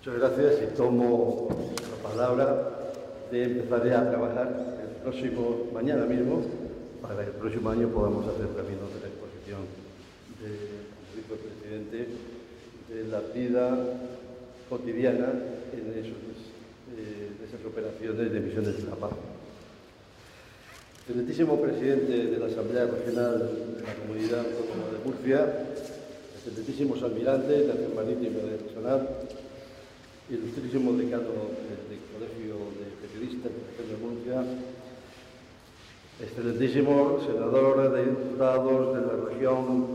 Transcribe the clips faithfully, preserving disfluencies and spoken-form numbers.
Muchas gracias y tomo la palabra de empezar ya a trabajar el próximo, mañana mismo, para que el próximo año podamos hacer también otra exposición de, como dijo el presidente, de la vida cotidiana en esos, eh, esas operaciones de misiones de la paz. Excelentísimo presidente de la Asamblea Regional de la Comunidad Autónoma de Murcia, excelentísimos almirantes, Nación Marítima de Personal, ilustrísimo decano del, del Colegio de Periodistas de la Región de Murcia, excelentísimos senadores, diputados de la región,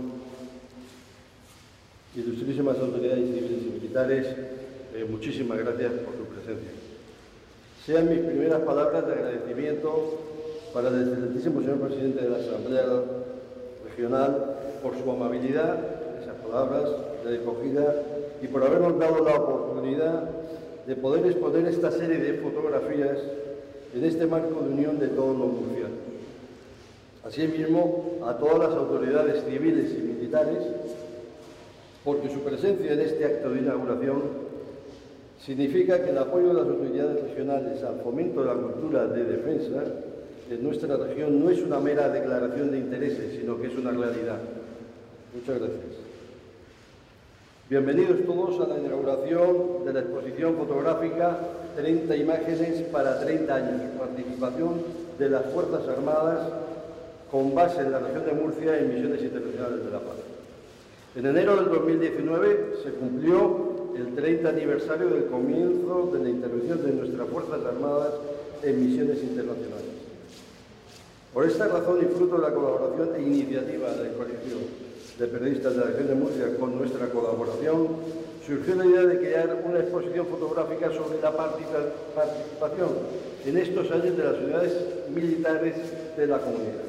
ilustrísimas autoridades civiles y militares, eh, muchísimas gracias por su presencia. Sean mis primeras palabras de agradecimiento para el excelentísimo señor presidente de la Asamblea Regional por su amabilidad, esas palabras de acogida, y por habernos dado la oportunidad de poder exponer esta serie de fotografías en este marco de unión de todos los murcianos. Asimismo, a todas las autoridades civiles y militares, porque su presencia en este acto de inauguración significa que el apoyo de las autoridades regionales al fomento de la cultura de defensa en nuestra región no es una mera declaración de intereses, sino que es una realidad. Muchas gracias. Bienvenidos todos a la inauguración de la exposición fotográfica treinta imágenes para treinta años, participación de las Fuerzas Armadas con base en la región de Murcia en misiones internacionales de la paz. En enero del dos mil diecinueve se cumplió el treinta aniversario del comienzo de la intervención de nuestras Fuerzas Armadas en misiones internacionales. Por esta razón y fruto de la colaboración e iniciativa del Colegio de Periodistas de la Región de Murcia con nuestra colaboración, surgió la idea de crear una exposición fotográfica sobre la participación en estos años de las unidades militares de la comunidad.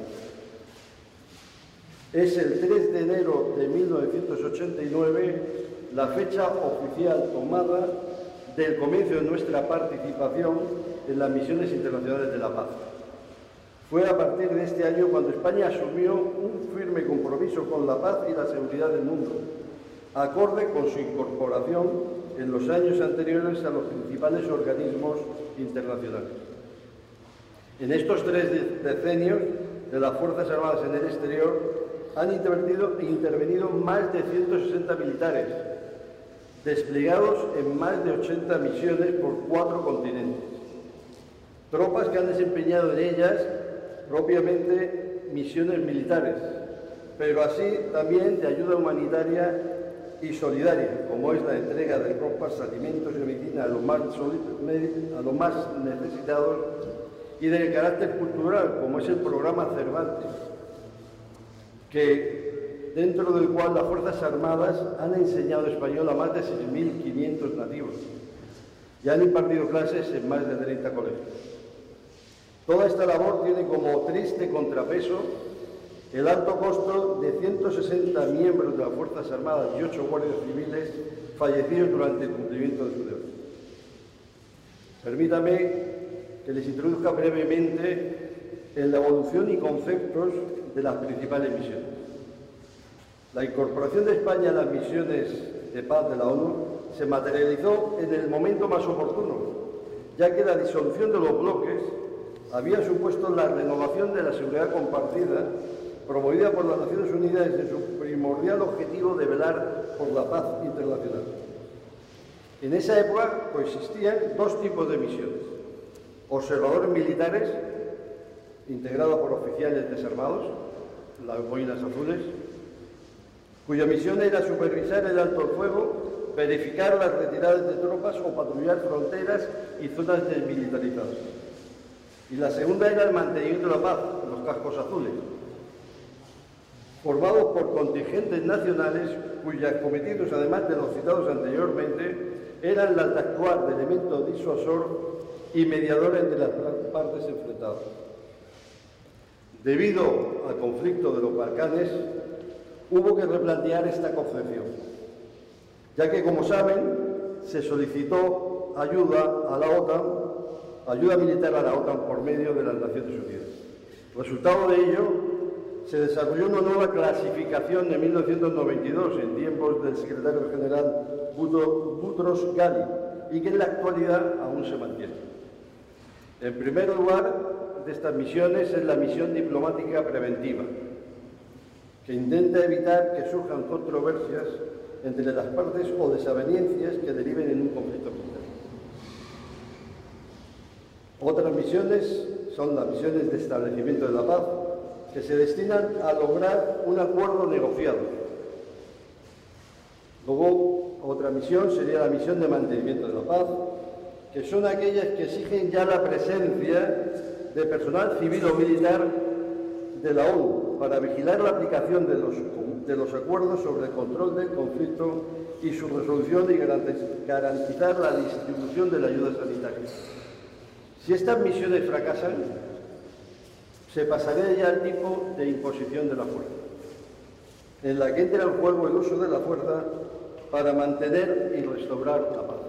Es el tres de enero de mil novecientos ochenta y nueve la fecha oficial tomada del comienzo de nuestra participación en las misiones internacionales de la paz. Fue a partir de este año cuando España asumió un firme compromiso con la paz y la seguridad del mundo, acorde con su incorporación en los años anteriores a los principales organismos internacionales. En estos tres decenios de las Fuerzas Armadas en el exterior han intervenido, intervenido más de ciento sesenta militares, desplegados en más de ochenta misiones por cuatro continentes. Tropas que han desempeñado en ellas propiamente misiones militares, pero así también de ayuda humanitaria y solidaria, como es la entrega de ropas, alimentos y medicina a los más, a los más necesitados, y de carácter cultural, como es el programa Cervantes, que, dentro del cual las Fuerzas Armadas han enseñado español a más de seis mil quinientos nativos y han impartido clases en más de treinta colegios. Toda esta labor tiene como triste contrapeso el alto costo de ciento sesenta miembros de las Fuerzas Armadas y ocho guardias civiles fallecidos durante el cumplimiento de su deber. Permítame que les introduzca brevemente en la evolución y conceptos de las principales misiones. La incorporación de España a las misiones de paz de la ONU se materializó en el momento más oportuno, ya que la disolución de los bloques había supuesto la renovación de la seguridad compartida promovida por las Naciones Unidas desde su primordial objetivo de velar por la paz internacional. En esa época coexistían dos tipos de misiones: observadores militares, integrados por oficiales desarmados, las boinas azules, cuya misión era supervisar el alto el fuego, verificar las retiradas de tropas o patrullar fronteras y zonas desmilitarizadas. Y la segunda era el mantenimiento de la paz, los cascos azules, formados por contingentes nacionales cuyos cometidos, además de los citados anteriormente, eran las de actuar de elemento disuasor y mediador entre las partes enfrentadas. Debido al conflicto de los Balcanes, hubo que replantear esta concepción, ya que, como saben, se solicitó ayuda a la OTAN, ayuda militar a la OTAN por medio de las Naciones Unidas. Resultado de ello, se desarrolló una nueva clasificación en mil novecientos noventa y dos, en tiempos del secretario general Boutros Ghali, y que en la actualidad aún se mantiene. En primer lugar de estas misiones es la misión diplomática preventiva, que intenta evitar que surjan controversias entre las partes o desavenencias que deriven en un conflicto militar. Otras misiones son las misiones de establecimiento de la paz, que se destinan a lograr un acuerdo negociado. Luego, otra misión sería la misión de mantenimiento de la paz, que son aquellas que exigen ya la presencia de personal civil o militar de la ONU para vigilar la aplicación de los, de los acuerdos sobre el control del conflicto y su resolución y garantizar la distribución de la ayuda sanitaria. Si estas misiones fracasan, se pasaría ya al tipo de imposición de la fuerza, en la que entra en juego el uso de la fuerza para mantener y restaurar la paz.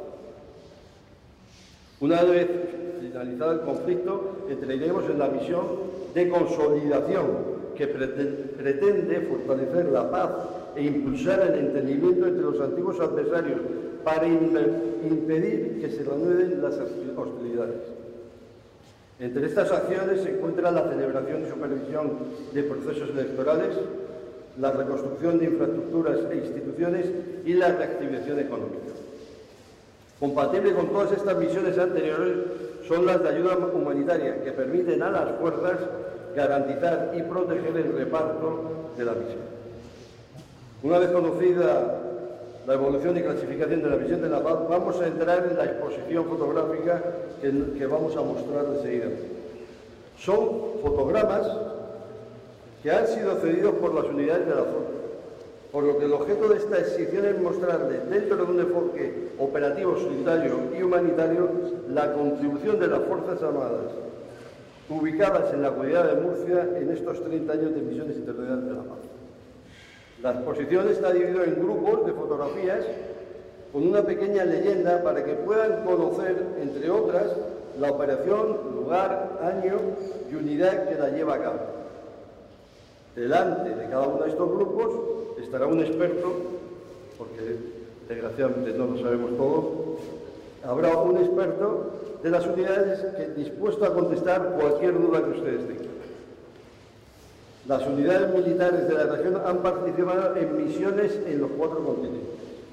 Una vez finalizado el conflicto, entraremos en la misión de consolidación, que pretende fortalecer la paz e impulsar el entendimiento entre los antiguos adversarios para impedir que se reanuden las hostilidades. Entre estas acciones se encuentra la celebración y supervisión de procesos electorales, la reconstrucción de infraestructuras e instituciones y la reactivación económica. Compatible con todas estas misiones anteriores son las de ayuda humanitaria, que permiten a las fuerzas garantizar y proteger el reparto de la misión. Una vez conocida la evolución y clasificación de la misión de la paz, vamos a entrar en la exposición fotográfica que, que vamos a mostrar enseguida. Son fotogramas que han sido cedidos por las unidades de la zona, por lo que el objeto de esta exhibición es mostrarles, dentro de un enfoque operativo, solidario y humanitario, la contribución de las Fuerzas Armadas ubicadas en la comunidad de Murcia en estos treinta años de misiones internacionales de la paz. La exposición está dividida en grupos de fotografías con una pequeña leyenda para que puedan conocer, entre otras, la operación, lugar, año y unidad que la lleva a cabo. Delante de cada uno de estos grupos estará un experto, porque desgraciadamente no lo sabemos todo, habrá un experto de las unidades que, dispuesto a contestar cualquier duda que ustedes tengan. Las unidades militares de la región han participado en misiones en los cuatro continentes.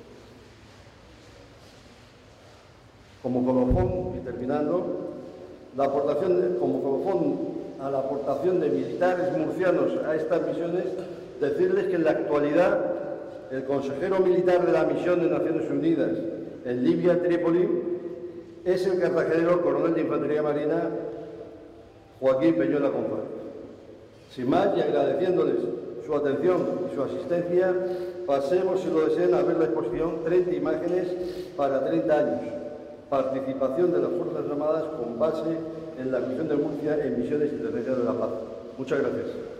Como colofón, y terminando, la aportación de, como colofón a la aportación de militares murcianos a estas misiones, decirles que en la actualidad el consejero militar de la misión de Naciones Unidas en Libia, Trípoli, es el cartagenero coronel de Infantería Marina Joaquín Peñuela González. Sin más, y agradeciéndoles su atención y su asistencia, pasemos, si lo desean, a ver la exposición treinta imágenes para treinta años. Participación de las Fuerzas Armadas con base en la misión de Murcia en misiones internacionales de la paz. Muchas gracias.